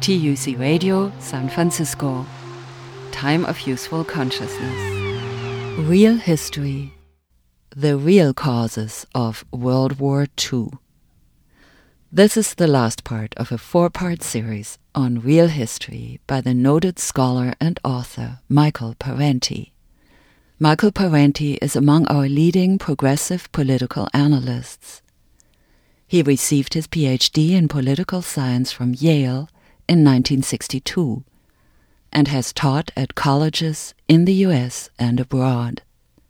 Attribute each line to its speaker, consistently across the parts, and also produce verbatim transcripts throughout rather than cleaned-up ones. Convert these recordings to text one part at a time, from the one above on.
Speaker 1: T U C Radio, San Francisco. Time of Useful Consciousness. Real History. The Real Causes of World War Two. This is the last part of a four-part series on real history by the noted scholar and author Michael Parenti. Michael Parenti is among our leading progressive political analysts. He received his P H D in political science from Yale in nineteen sixty-two and has taught at colleges in the U S and abroad.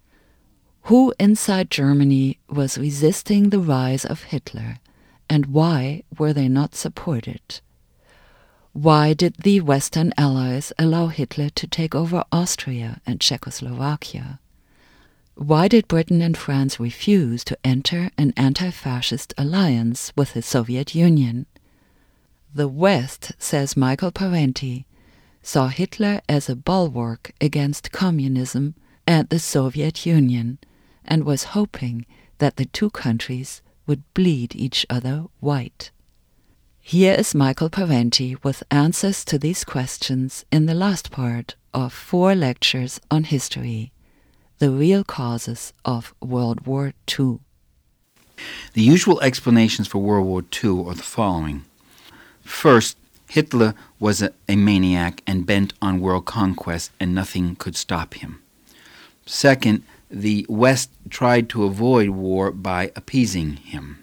Speaker 1: Who inside Germany was resisting the rise of Hitler, and why were they not supported? Why did the Western Allies allow Hitler to take over Austria and Czechoslovakia? Why did Britain and France refuse to enter an anti-fascist alliance with the Soviet Union? The West, says Michael Parenti, saw Hitler as a bulwark against communism and the Soviet Union, and was hoping that the two countries would bleed each other white. Here is Michael Parenti with answers to these questions in the last part of four lectures on history, the real causes of World War Two.
Speaker 2: The usual explanations for World War Two are the following. First, Hitler was a, a maniac and bent on world conquest, and nothing could stop him. Second, the West tried to avoid war by appeasing him.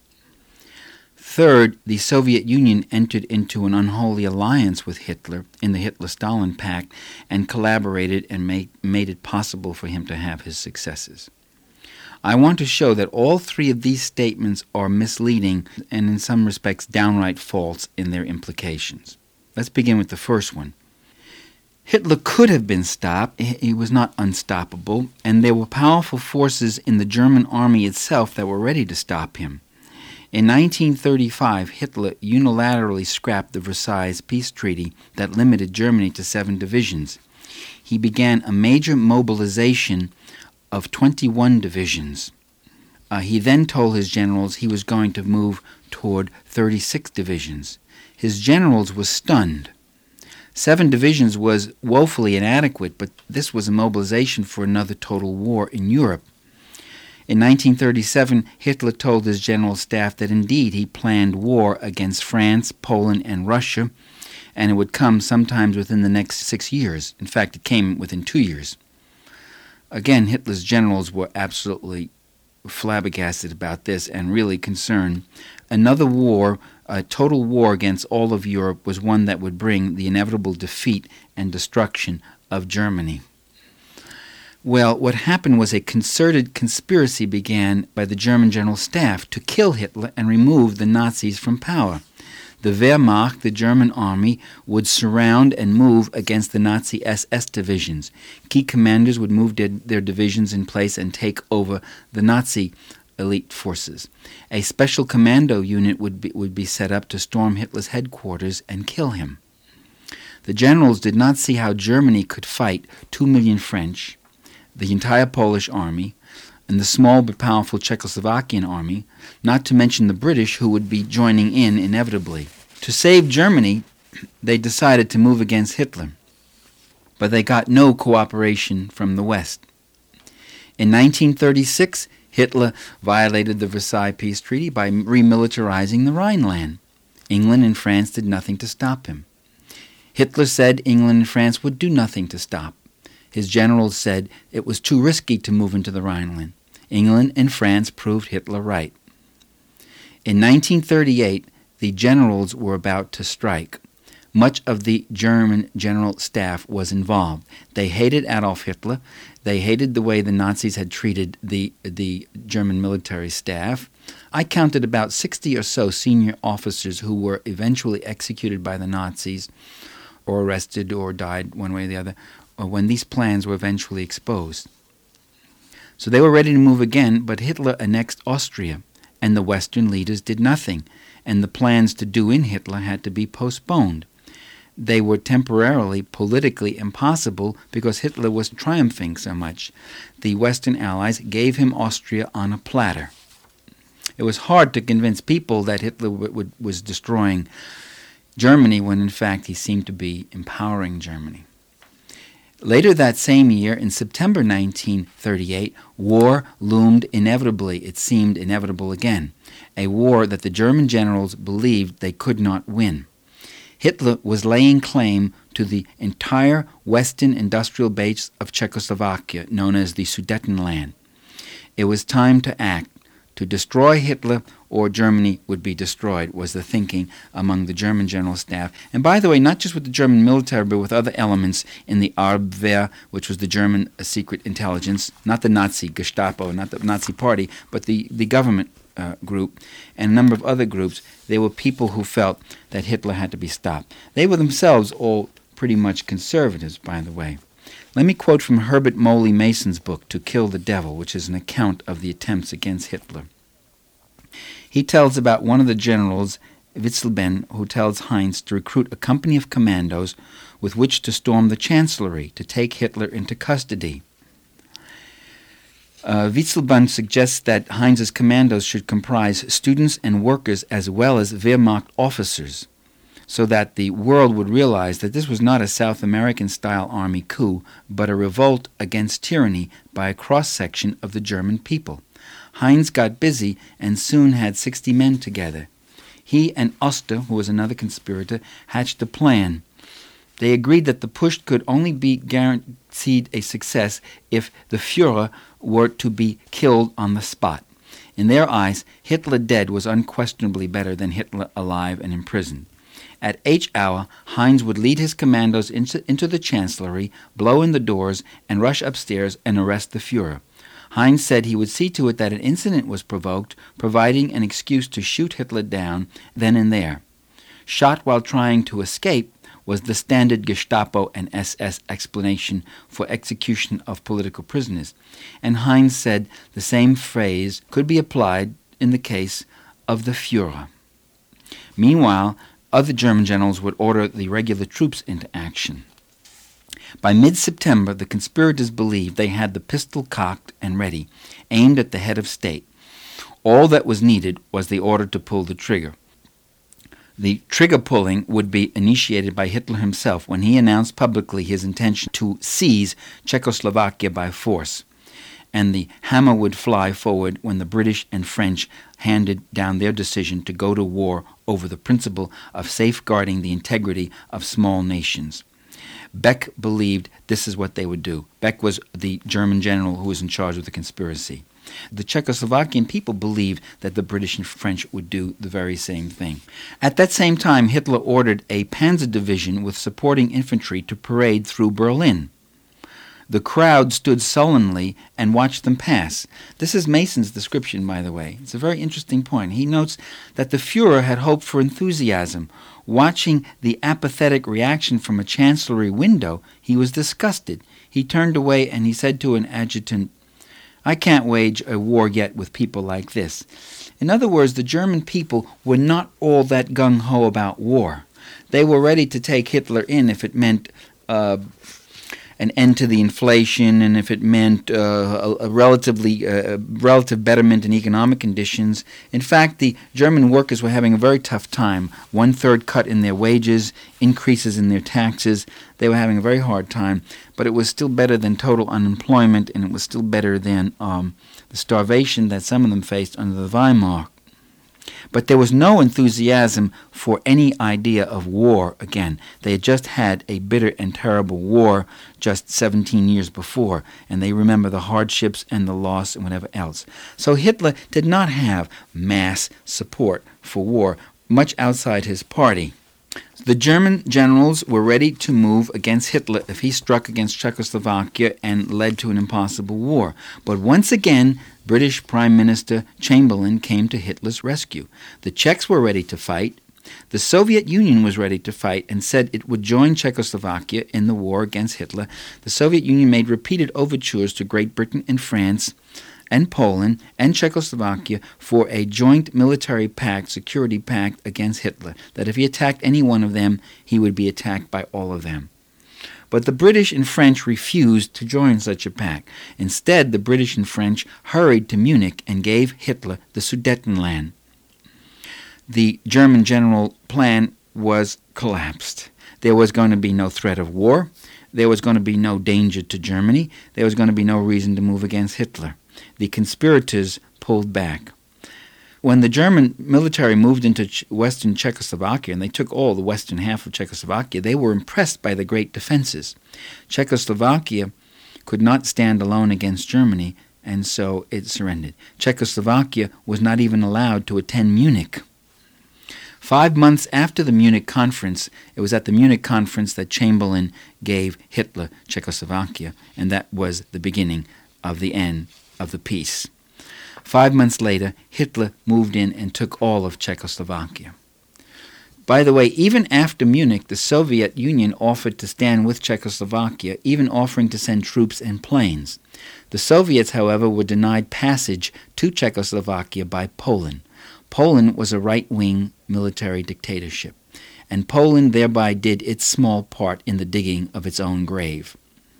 Speaker 2: Third, the Soviet Union entered into an unholy alliance with Hitler in the Hitler-Stalin Pact and collaborated and made, made it possible for him to have his successes. I want to show that all three of these statements are misleading and in some respects downright false in their implications. Let's begin with the first one. Hitler could have been stopped. He was not unstoppable, and there were powerful forces in the German army itself that were ready to stop him. In nineteen thirty-five, Hitler unilaterally scrapped the Versailles Peace Treaty that limited Germany to seven divisions. He began a major mobilization of twenty-one divisions. Uh, he then told his generals he was going to move toward thirty-six divisions. His generals were stunned. Seven divisions was woefully inadequate, but this was a mobilization for another total war in Europe. In nineteen thirty-seven, Hitler told his general staff that indeed he planned war against France, Poland, and Russia, and it would come sometimes within the next six years. In fact, it came within two years. Again, Hitler's generals were absolutely flabbergasted about this and really concerned. Another war, a total war against all of Europe, was one that would bring the inevitable defeat and destruction of Germany. Well, what happened was a concerted conspiracy began by the German General Staff to kill Hitler and remove the Nazis from power. The Wehrmacht, the German army, would surround and move against the Nazi S S divisions. Key commanders would move their, their divisions in place and take over the Nazi elite forces. A special commando unit would be, would be set up to storm Hitler's headquarters and kill him. The generals did not see how Germany could fight two million French, the entire Polish army, and the small but powerful Czechoslovakian army, not to mention the British, who would be joining in inevitably. To save Germany, they decided to move against Hitler, but they got no cooperation from the West. In nineteen thirty-six, Hitler violated the Versailles Peace Treaty by remilitarizing the Rhineland. England and France did nothing to stop him. Hitler said England and France would do nothing to stop. His generals said it was too risky to move into the Rhineland. England and France proved Hitler right. In nineteen thirty-eight, the generals were about to strike. Much of the German general staff was involved. They hated Adolf Hitler. They hated the way the Nazis had treated the, the German military staff. I counted about sixty or so senior officers who were eventually executed by the Nazis or arrested or died one way or the other, or when these plans were eventually exposed. So they were ready to move again, but Hitler annexed Austria, and the Western leaders did nothing, and the plans to do in Hitler had to be postponed. They were temporarily politically impossible because Hitler was triumphing so much. The Western Allies gave him Austria on a platter. It was hard to convince people that Hitler w- w- was destroying Germany when in fact he seemed to be empowering Germany. Later that same year, in September nineteen thirty-eight, war loomed inevitably. It seemed inevitable again, a war that the German generals believed they could not win. Hitler was laying claim to the entire western industrial base of Czechoslovakia, known as the Sudetenland. It was time to act. To destroy Hitler or Germany would be destroyed, was the thinking among the German general staff. And by the way, not just with the German military, but with other elements in the Abwehr, which was the German uh, secret intelligence, not the Nazi Gestapo, not the Nazi party, but the, the government uh, group, and a number of other groups. They were people who felt that Hitler had to be stopped. They were themselves all pretty much conservatives, by the way. Let me quote from Herbert Moley Mason's book, To Kill the Devil, which is an account of the attempts against Hitler. He tells about one of the generals, Witzleben, who tells Heinz to recruit a company of commandos with which to storm the chancellery to take Hitler into custody. Uh, Witzleben suggests that Heinz's commandos should comprise students and workers as well as Wehrmacht officers, so that the world would realize that this was not a South American-style army coup, but a revolt against tyranny by a cross-section of the German people. Heinz got busy and soon had sixty men together. He and Oster, who was another conspirator, hatched a plan. They agreed that the push could only be guaranteed a success if the Führer were to be killed on the spot. In their eyes, Hitler dead was unquestionably better than Hitler alive and imprisoned. At H hour, Heinz would lead his commandos into, into the chancellery, blow in the doors, and rush upstairs and arrest the Führer. Heinz said he would see to it that an incident was provoked, providing an excuse to shoot Hitler down then and there. Shot while trying to escape was the standard Gestapo and S S explanation for execution of political prisoners, and Heinz said the same phrase could be applied in the case of the Führer. Meanwhile, other German generals would order the regular troops into action. By mid-September, the conspirators believed they had the pistol cocked and ready, aimed at the head of state. All that was needed was the order to pull the trigger. The trigger pulling would be initiated by Hitler himself when he announced publicly his intention to seize Czechoslovakia by force, and the hammer would fly forward when the British and French handed down their decision to go to war over the principle of safeguarding the integrity of small nations. Beck believed this is what they would do. Beck was the German general who was in charge of the conspiracy. The Czechoslovakian people believed that the British and French would do the very same thing. At that same time, Hitler ordered a panzer division with supporting infantry to parade through Berlin. The crowd stood sullenly and watched them pass. This is Mason's description, by the way. It's a very interesting point. He notes that the Führer had hoped for enthusiasm. Watching the apathetic reaction from a chancellery window, he was disgusted. He turned away and he said to an adjutant, "I can't wage a war yet with people like this." In other words, the German people were not all that gung-ho about war. They were ready to take Hitler in if it meant uh, an end to the inflation and if it meant uh, a, a relatively uh, relative betterment in economic conditions. In fact, the German workers were having a very tough time. One-third cut in their wages, increases in their taxes. They were having a very hard time, but it was still better than total unemployment, and it was still better than um, the starvation that some of them faced under the Weimar. But there was no enthusiasm for any idea of war again. They had just had a bitter and terrible war just seventeen years before, and they remember the hardships and the loss and whatever else. So Hitler did not have mass support for war, much outside his party. The German generals were ready to move against Hitler if he struck against Czechoslovakia and led to an impossible war. But once again, British Prime Minister Chamberlain came to Hitler's rescue. The Czechs were ready to fight. The Soviet Union was ready to fight and said it would join Czechoslovakia in the war against Hitler. The Soviet Union made repeated overtures to Great Britain and France and Poland and Czechoslovakia for a joint military pact, security pact against Hitler, that if he attacked any one of them, he would be attacked by all of them. But the British and French refused to join such a pact. Instead, the British and French hurried to Munich and gave Hitler the Sudetenland. The German general plan was collapsed. There was going to be no threat of war. There was going to be no danger to Germany. There was going to be no reason to move against Hitler. The conspirators pulled back. When the German military moved into Ch- western Czechoslovakia, and they took all the western half of Czechoslovakia, they were impressed by the great defenses. Czechoslovakia could not stand alone against Germany, and so it surrendered. Czechoslovakia was not even allowed to attend Munich. Five months after the Munich conference, it was at the Munich conference that Chamberlain gave Hitler Czechoslovakia, and that was the beginning of the end of the peace. Five months later, Hitler moved in and took all of Czechoslovakia. By the way, even after Munich, the Soviet Union offered to stand with Czechoslovakia, even offering to send troops and planes. The Soviets, however, were denied passage to Czechoslovakia by Poland. Poland was a right-wing military dictatorship, and Poland thereby did its small part in the digging of its own grave.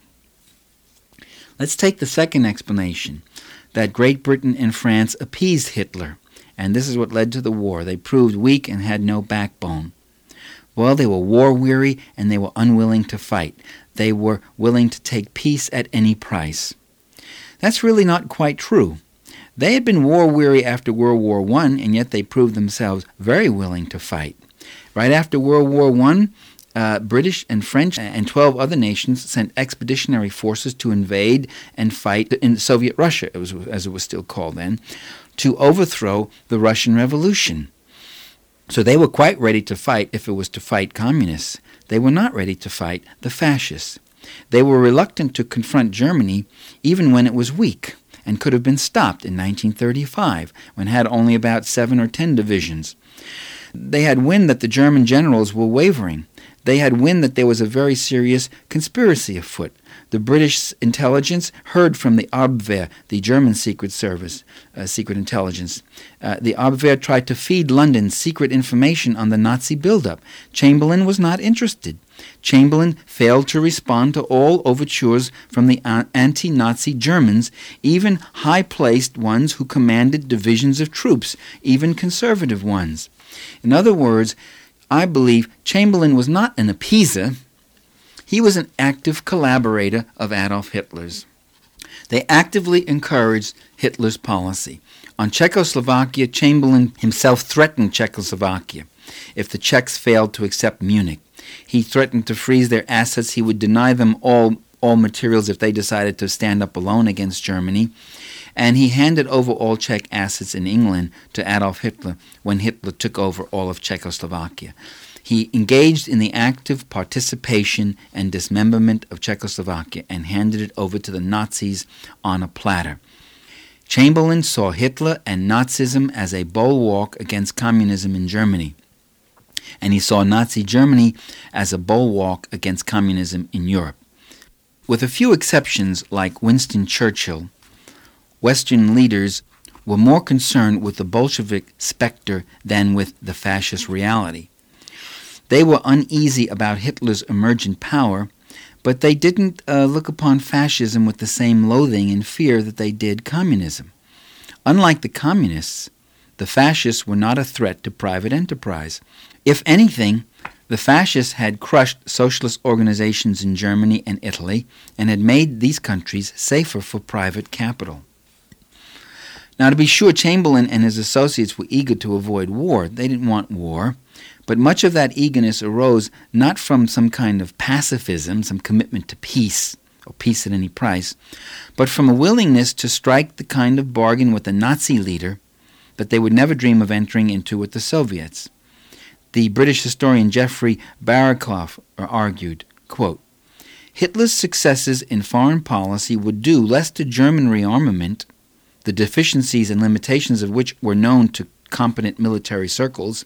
Speaker 2: Let's take the second explanation, that Great Britain and France appeased Hitler, and this is what led to the war. They proved weak and had no backbone. Well, they were war-weary and they were unwilling to fight. They were willing to take peace at any price. That's really not quite true. They had been war-weary after World War One, and yet they proved themselves very willing to fight. Right after World War One, uh, British and French and twelve other nations sent expeditionary forces to invade and fight in Soviet Russia, it was, as it was still called then, to overthrow the Russian Revolution. So they were quite ready to fight if it was to fight communists. They were not ready to fight the fascists. They were reluctant to confront Germany even when it was weak, and could have been stopped in nineteen thirty-five, when it had only about seven or ten divisions. They had wind that the German generals were wavering. They had wind that there was a very serious conspiracy afoot. The British intelligence heard from the Abwehr, the German secret service, uh, secret intelligence. Uh, the Abwehr tried to feed London secret information on the Nazi buildup. Chamberlain was not interested. Chamberlain failed to respond to all overtures from the anti-Nazi Germans, even high-placed ones who commanded divisions of troops, even conservative ones. In other words, I believe Chamberlain was not an appeaser. He was an active collaborator of Adolf Hitler's. They actively encouraged Hitler's policy. On Czechoslovakia, Chamberlain himself threatened Czechoslovakia if the Czechs failed to accept Munich. He threatened to freeze their assets. He would deny them all, all materials if they decided to stand up alone against Germany. And he handed over all Czech assets in England to Adolf Hitler when Hitler took over all of Czechoslovakia. He engaged in the active participation and dismemberment of Czechoslovakia and handed it over to the Nazis on a platter. Chamberlain saw Hitler and Nazism as a bulwark against communism in Germany, and he saw Nazi Germany as a bulwark against communism in Europe. With a few exceptions like Winston Churchill, Western leaders were more concerned with the Bolshevik specter than with the fascist reality. They were uneasy about Hitler's emergent power, but they didn't uh, look upon fascism with the same loathing and fear that they did communism. Unlike the communists, the fascists were not a threat to private enterprise. If anything, the fascists had crushed socialist organizations in Germany and Italy and had made these countries safer for private capital. Now, to be sure, Chamberlain and his associates were eager to avoid war. They didn't want war. But much of that eagerness arose not from some kind of pacifism, some commitment to peace, or peace at any price, but from a willingness to strike the kind of bargain with the Nazi leader that they would never dream of entering into with the Soviets. The British historian Geoffrey Barakoff argued, quote, Hitler's successes in foreign policy would do less to German rearmament, the deficiencies and limitations of which were known to competent military circles,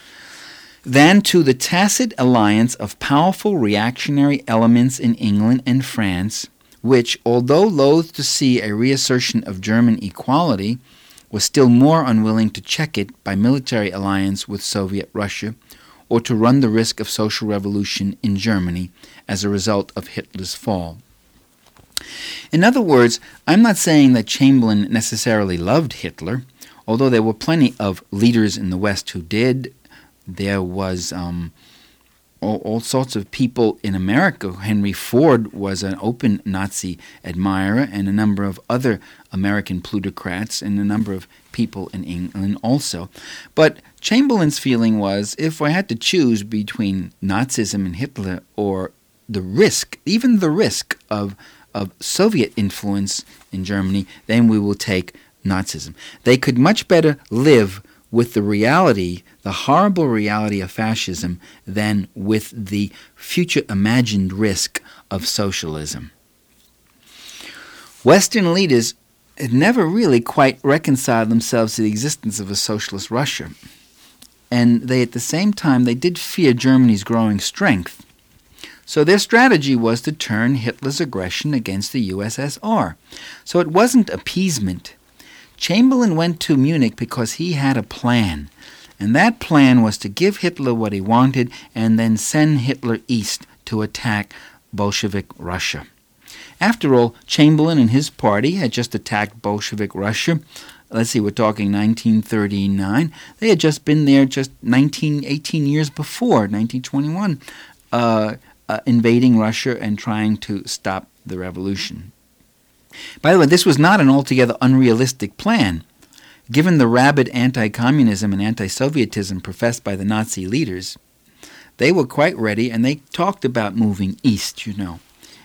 Speaker 2: than to the tacit alliance of powerful reactionary elements in England and France, which, although loath to see a reassertion of German equality, was still more unwilling to check it by military alliance with Soviet Russia, or to run the risk of social revolution in Germany as a result of Hitler's fall. In other words, I'm not saying that Chamberlain necessarily loved Hitler, although there were plenty of leaders in the West who did. There was um, all, all sorts of people in America. Henry Ford was an open Nazi admirer, and a number of other American plutocrats, and a number of people in England also. But Chamberlain's feeling was, if I had to choose between Nazism and Hitler, or the risk, even the risk of of Soviet influence in Germany, then we will take Nazism. They could much better live with the reality, the horrible reality of fascism, than with the future imagined risk of socialism. Western leaders had never really quite reconciled themselves to the existence of a socialist Russia. And they, at the same time, they did fear Germany's growing strength. So their strategy was to turn Hitler's aggression against the U S S R. So it wasn't appeasement. Chamberlain went to Munich because he had a plan. And that plan was to give Hitler what he wanted and then send Hitler east to attack Bolshevik Russia. After all, Chamberlain and his party had just attacked Bolshevik Russia. Let's see, we're talking nineteen thirty-nine. They had just been there just nineteen, eighteen years before, nineteen twenty-one, uh, uh, invading Russia and trying to stop the revolution. By the way, this was not an altogether unrealistic plan. Given the rabid anti-communism and anti-Sovietism professed by the Nazi leaders, they were quite ready, and they talked about moving east, you know.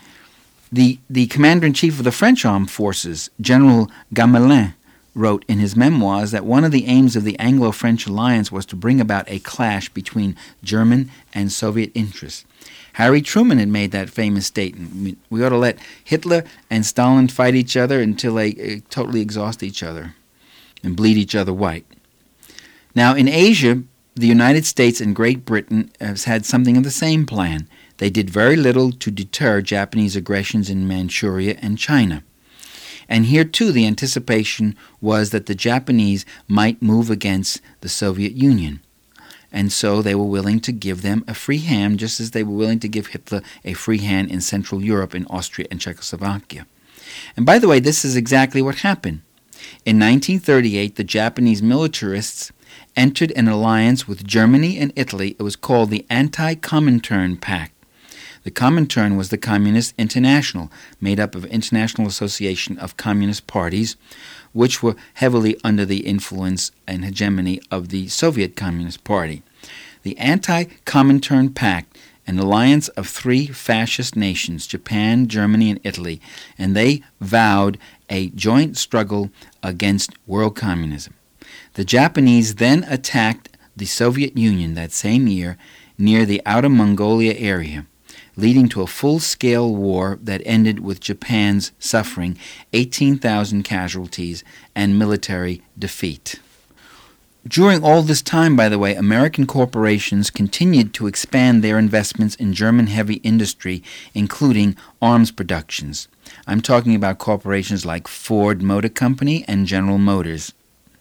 Speaker 2: The, the commander-in-chief of the French armed forces, General Gamelin, wrote in his memoirs that one of the aims of the Anglo-French alliance was to bring about a clash between German and Soviet interests. Harry Truman had made that famous statement: we ought to let Hitler and Stalin fight each other until they uh, totally exhaust each other and bleed each other white. Now, in Asia, the United States and Great Britain has had something of the same plan. They did very little to deter Japanese aggressions in Manchuria and China. And here, too, the anticipation was that the Japanese might move against the Soviet Union. And so they were willing to give them a free hand, just as they were willing to give Hitler a free hand in Central Europe, in Austria and Czechoslovakia. And by the way, this is exactly what happened. In nineteen thirty-eight, the Japanese militarists entered an alliance with Germany and Italy. It was called the Anti-Comintern Pact. The Comintern was the Communist International, made up of International Association of Communist Parties, which were heavily under the influence and hegemony of the Soviet Communist Party. The Anti-Comintern Pact, an alliance of three fascist nations, Japan, Germany, and Italy, and they vowed a joint struggle against world communism. The Japanese then attacked the Soviet Union that same year near the Outer Mongolia area, leading to a full-scale war that ended with Japan's suffering eighteen thousand casualties and military defeat. During all this time, by the way, American corporations continued to expand their investments in German heavy industry, including arms productions. I'm talking about corporations like Ford Motor Company and General Motors.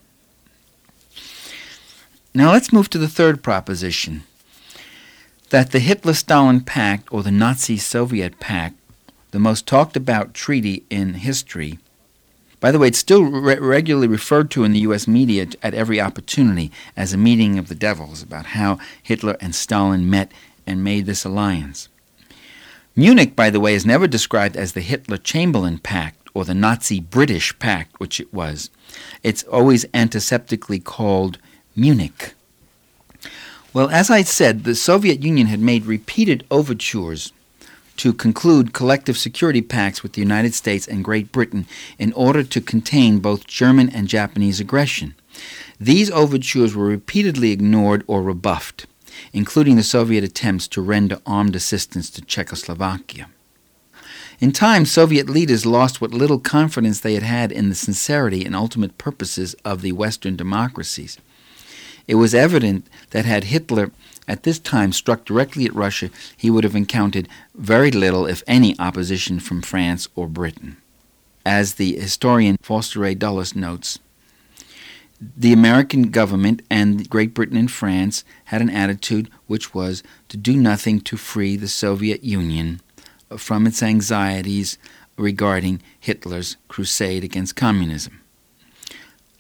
Speaker 2: Now let's move to the third proposition, that the Hitler-Stalin Pact, or the Nazi-Soviet Pact, the most talked about treaty in history. By the way, it's still re- regularly referred to in the U S media at every opportunity as a meeting of the devils, about how Hitler and Stalin met and made this alliance. Munich, by the way, is never described as the Hitler-Chamberlain Pact or the Nazi-British Pact, which it was. It's always antiseptically called Munich. Well, as I said, the Soviet Union had made repeated overtures to conclude collective security pacts with the United States and Great Britain in order to contain both German and Japanese aggression. These overtures were repeatedly ignored or rebuffed, including the Soviet attempts to render armed assistance to Czechoslovakia. In time, Soviet leaders lost what little confidence they had had in the sincerity and ultimate purposes of the Western democracies. It was evident that had Hitler at this time struck directly at Russia, he would have encountered very little, if any, opposition from France or Britain. As the historian Foster A. Dulles notes, the American government and Great Britain and France had an attitude which was to do nothing to free the Soviet Union from its anxieties regarding Hitler's crusade against communism.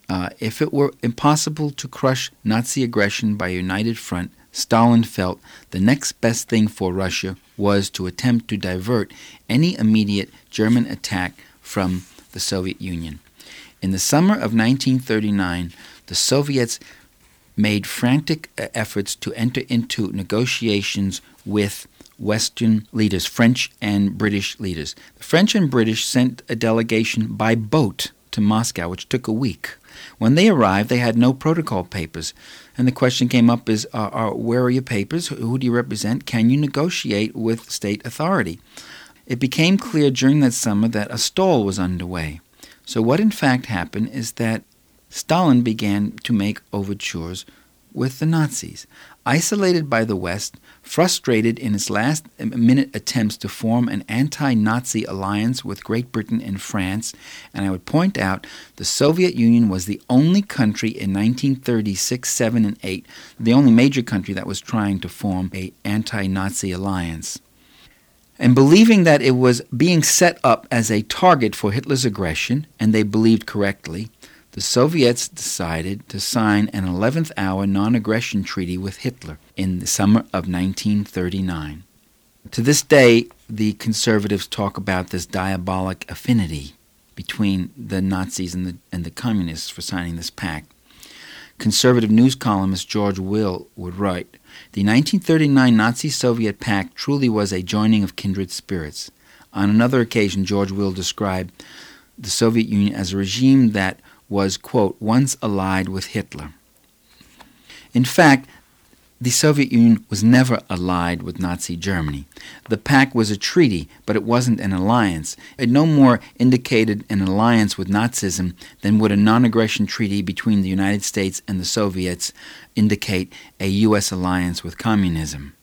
Speaker 2: Uh, if it were impossible to crush Nazi aggression by a united front, Stalin felt the next best thing for Russia was to attempt to divert any immediate German attack from the Soviet Union. In the summer of nineteen thirty-nine, the Soviets made frantic efforts to enter into negotiations with Western leaders, French and British leaders. The French and British sent a delegation by boat to Moscow, which took a week. When they arrived, they had no protocol papers. And the question came up is, uh, uh, where are your papers? Who do you represent? Can you negotiate with state authority? It became clear during that summer that a stall was underway. So what in fact happened is that Stalin began to make overtures with the Nazis. Isolated by the West, frustrated in its last-minute attempts to form an anti-Nazi alliance with Great Britain and France, and I would point out the Soviet Union was the only country in nineteen thirty-six, seven, and eight, the only major country that was trying to form an anti-Nazi alliance. And believing that it was being set up as a target for Hitler's aggression, and they believed correctly, the Soviets decided to sign an eleventh hour non-aggression treaty with Hitler in the summer of nineteen thirty-nine. To this day, the conservatives talk about this diabolic affinity between the Nazis and the, and the communists for signing this pact. Conservative news columnist George Will would write, "The nineteen thirty-nine Nazi-Soviet pact truly was a joining of kindred spirits." On another occasion, George Will described the Soviet Union as a regime that was, quote, once allied with Hitler. In fact, the Soviet Union was never allied with Nazi Germany. The pact was a treaty, but it wasn't an alliance. It no more indicated an alliance with Nazism than would a non-aggression treaty between the United States and the Soviets indicate a U S alliance with communism.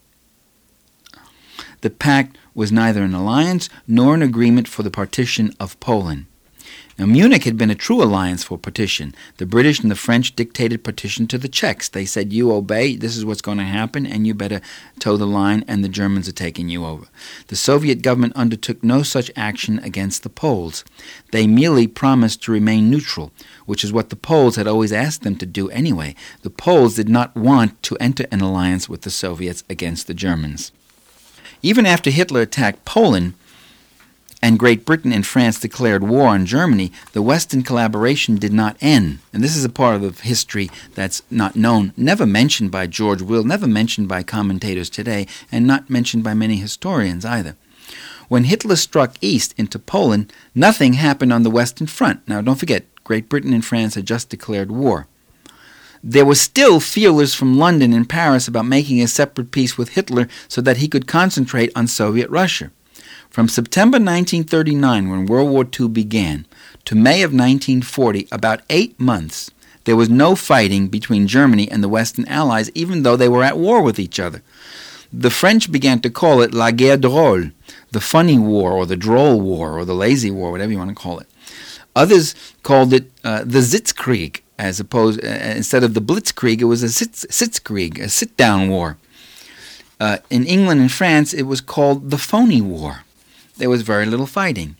Speaker 2: The pact was neither an alliance nor an agreement for the partition of Poland. Now, Munich had been a true alliance for partition. The British and the French dictated partition to the Czechs. They said, you obey, this is what's going to happen, and you better toe the line, and the Germans are taking you over. The Soviet government undertook no such action against the Poles. They merely promised to remain neutral, which is what the Poles had always asked them to do anyway. The Poles did not want to enter an alliance with the Soviets against the Germans. Even after Hitler attacked Poland, and Great Britain and France declared war on Germany, the Western collaboration did not end. And this is a part of the history that's not known, never mentioned by George Will, never mentioned by commentators today, and not mentioned by many historians either. When Hitler struck east into Poland, nothing happened on the Western Front. Now, don't forget, Great Britain and France had just declared war. There were still feelers from London and Paris about making a separate peace with Hitler so that he could concentrate on Soviet Russia. From September nineteen thirty-nine, when World War Two began, to May of nineteen forty, about eight months, there was no fighting between Germany and the Western Allies, even though they were at war with each other. The French began to call it La Guerre Drôle, the funny war, or the droll war, or the lazy war, whatever you want to call it. Others called it uh, the Sitzkrieg, as opposed uh, instead of the Blitzkrieg, it was a Sitz, Sitzkrieg, a sit-down war. Uh, in England and France, it was called the Phony War. There was very little fighting.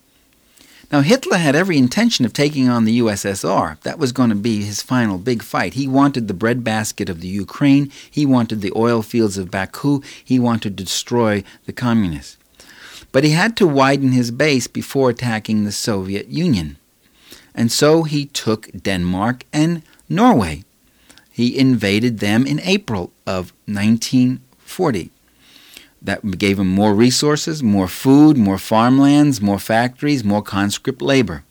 Speaker 2: Now, Hitler had every intention of taking on the U S S R. That was going to be his final big fight. He wanted the breadbasket of the Ukraine. He wanted the oil fields of Baku. He wanted to destroy the communists. But he had to widen his base before attacking the Soviet Union. And so he took Denmark and Norway. He invaded them in April of nineteen forty. That gave him more resources, more food, more farmlands, more factories, more conscript labor.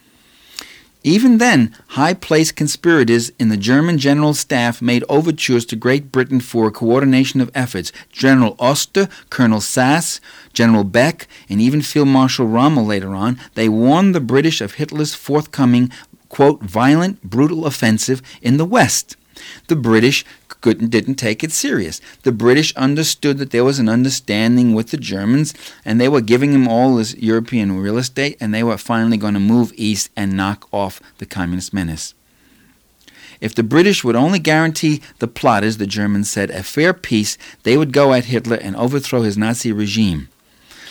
Speaker 2: Even then, high-placed conspirators in the German general staff made overtures to Great Britain for a coordination of efforts. General Oster, Colonel Sass, General Beck, and even Field Marshal Rommel later on, they warned the British of Hitler's forthcoming, quote, violent, brutal offensive in the West. The British couldn't, didn't take it serious. The British understood that there was an understanding with the Germans, and they were giving them all this European real estate, and they were finally going to move east and knock off the communist menace. If the British would only guarantee the plotters, the Germans said, a fair peace, they would go at Hitler and overthrow his Nazi regime.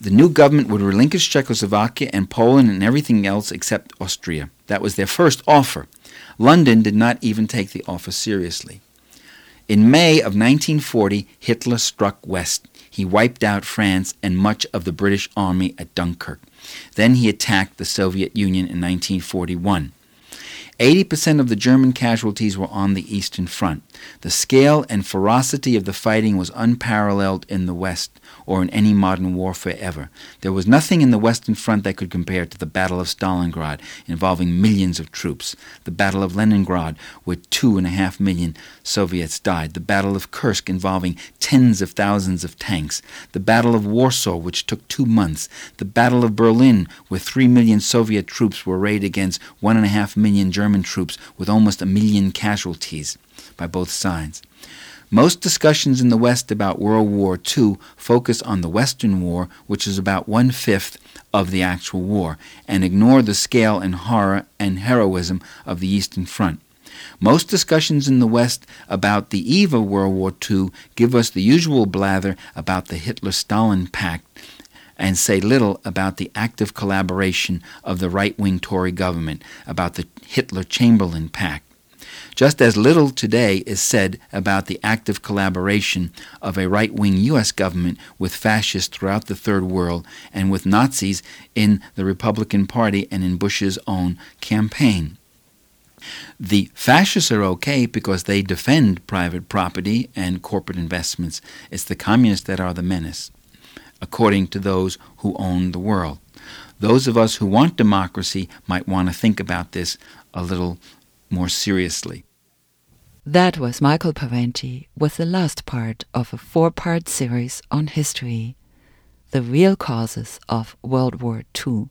Speaker 2: The new government would relinquish Czechoslovakia and Poland and everything else except Austria. That was their first offer. London did not even take the offer seriously. In May of nineteen forty, Hitler struck west. He wiped out France and much of the British army at Dunkirk. Then he attacked the Soviet Union in nineteen forty-one. eighty percent of the German casualties were on the Eastern Front. The scale and ferocity of the fighting was unparalleled in the West or in any modern warfare ever. There was nothing in the Western Front that could compare to the Battle of Stalingrad, involving millions of troops, the Battle of Leningrad, where two and a half million Soviets died, the Battle of Kursk, involving tens of thousands of tanks, the Battle of Warsaw, which took two months, the Battle of Berlin, where three million Soviet troops were arrayed against one and a half million German troops, with almost a million casualties by both sides. Most discussions in the West about World War Two focus on the Western War, which is about one-fifth of the actual war, and ignore the scale and horror and heroism of the Eastern Front. Most discussions in the West about the eve of World War Two give us the usual blather about the Hitler-Stalin Pact and say little about the active collaboration of the right-wing Tory government, about the Hitler-Chamberlain Pact. Just as little today is said about the active collaboration of a right-wing U S government with fascists throughout the Third World and with Nazis in the Republican Party and in Bush's own campaign. The fascists are okay because they defend private property and corporate investments. It's the communists that are the menace, according to those who own the world. Those of us who want democracy might want to think about this a little more seriously.
Speaker 1: That was Michael Parenti with the last part of a four-part series on history, the real causes of World War Two.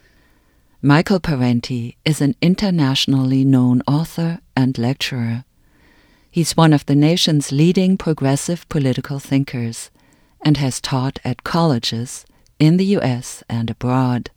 Speaker 1: Michael Parenti is an internationally known author and lecturer. He's one of the nation's leading progressive political thinkers and has taught at colleges in the U S and abroad.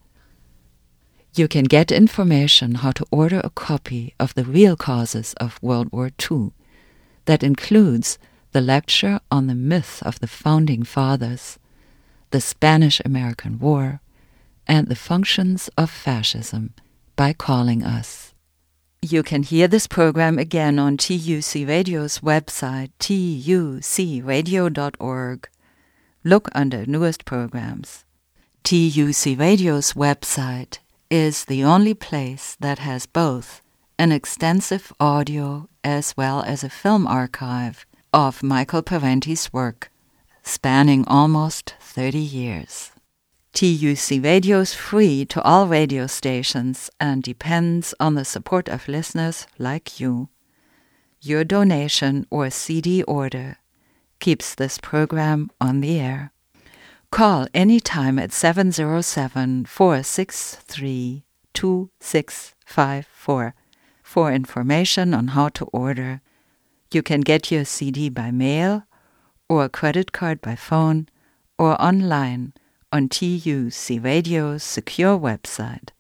Speaker 1: You can get information how to order a copy of The Real Causes of World War Two. That includes the lecture on the myth of the Founding Fathers, the Spanish-American War, and the functions of fascism by calling us. You can hear this program again on T U C Radio's website, T U C radio dot org. Look under Newest Programs. T U C Radio's website is the only place that has both an extensive audio as well as a film archive of Michael Parenti's work, spanning almost thirty years. T U C Radio is free to all radio stations and depends on the support of listeners like you. Your donation or C D order keeps this program on the air. Call anytime at seven zero seven, four six three, two six five four for information on how to order. You can get your C D by mail or a credit card by phone or online on T U C Radio's secure website,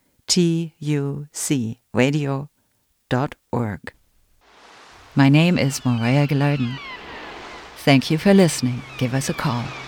Speaker 1: T U C radio dot org. My name is Maria Gelarden. Thank you for listening. Give us a call.